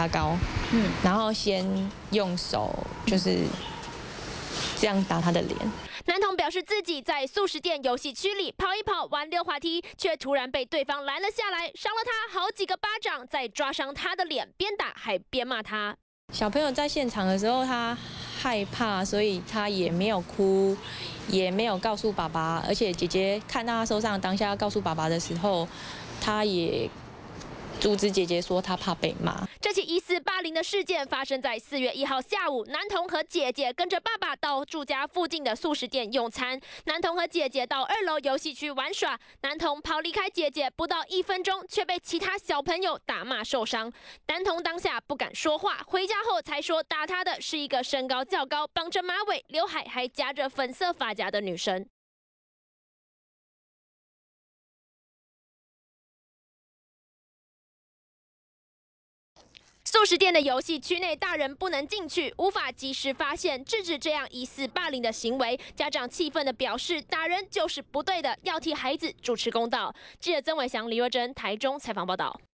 他高，然后先用手就是这样打他的脸。 男童表示自己在素食店游戏区里跑一跑、玩溜滑梯，却突然被对方拦了下来，赏了他好几个巴掌，再抓伤他的脸，边打还边骂他。 小朋友在现场的时候，他害怕，所以他也没有哭，也没有告诉爸爸。而且姐姐看到他受伤当下要告诉爸爸的时候，他也阻止姐姐说他怕被骂。 这起疑似霸凌的事件发生在4月1号下午，男童和姐姐跟着爸爸到住家附近的素食店用餐。男童和姐姐到2楼游戏区玩耍，男童跑离开姐姐不到1分钟，却被其他小朋友打骂受伤。男童当下不敢说话，回家后才说打他的是一个身高较高、绑着马尾、刘海还夹着粉色发夹的女生。素食店的游戏区内，大人不能进去，无法及时发现、制止这样疑似霸凌的行为。家长气愤地表示，打人就是不对的，要替孩子主持公道。记者曾伟翔、李若珍，台中采访报道。